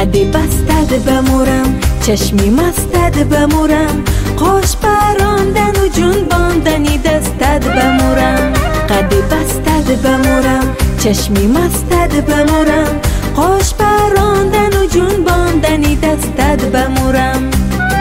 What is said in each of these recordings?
قدی بستد بمورم، چشمی مستد بمورم، خوش براندن و جنباندنی دستد بمورم. قدی بستد بمورم، چشمی مستد بمورم، خوش براندن و جنباندنی دستد بمورم.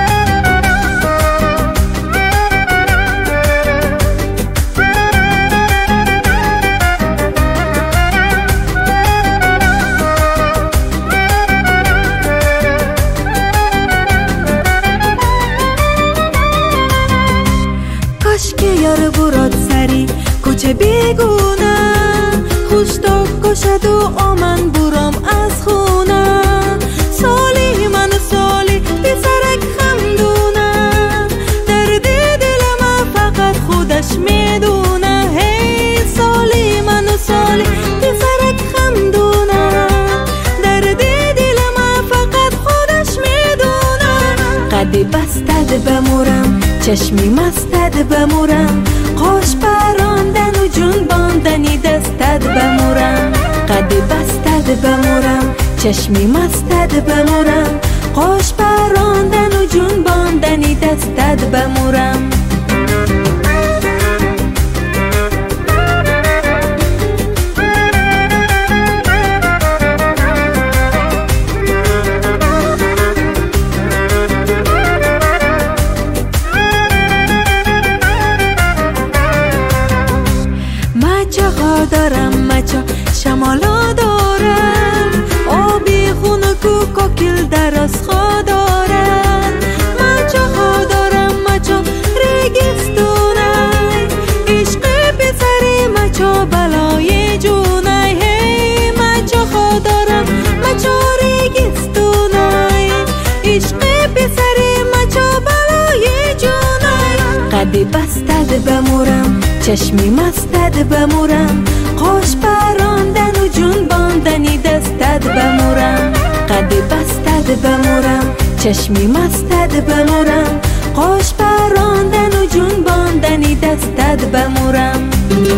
که یار برات سری کوچه بیگونه، خوش تا کشد و آمن برام از خونه. سالی من سالی پسرک خمدونه، درد دل من فقط خودش میدونه. هی سالی من سالی پسرک خمدونه، درد دل من فقط خودش میدونه. قدی بستد بمورم، چشمی مستد بمورم، خوش براندن و جنباندنی دستد بمورم. قدی بستد بمورم، چشمی مستد بمورم، خوش براندن و جنباندنی دستد بمورم. دارم مچا شمالا دارم، آبی خونک و کوکل در از خوا دارم. مچا ها دارم مچا ریگستونای، عشق پسری مچا بلای جونای. هی مچا ها دارم مچا ریگستونای، عشق پسری مچا بلای جونای. قدی بستد بمورم، چشمی مستد بمورم، خوش براندن و جنباندنی دستد بمورم. قدی بستد بمورم، چشمی مستد بمورم، خوش براندن و جنباندنی دستد بمورم.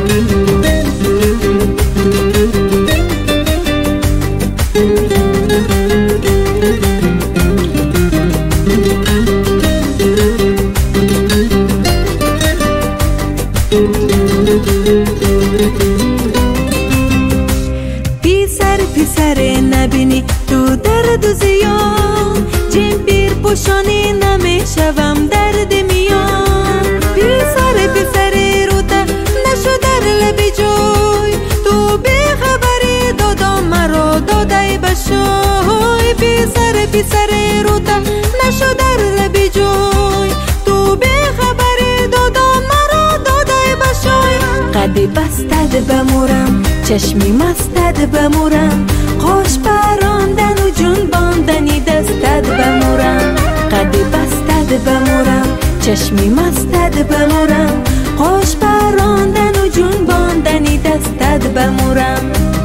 پیسر نبینی تو درد و زیان، جیم پیر پوشانی نمیشوم درد میان. پیسر روته نشو در لبی جوی، تو بی خبری دادا مرا دادای بشوی. پیسر روته نشو در لبی جوی، تو بی خبری دادا مرا دادای بشوی. قدی بستد بمورم، چشمی مستد بمورم، خوش براندن و جنباندنی دستد بمورم. قدی بستد بمورم، چشمی مستد بمورم، خوش براندن و جنباندنی دستد بمورم.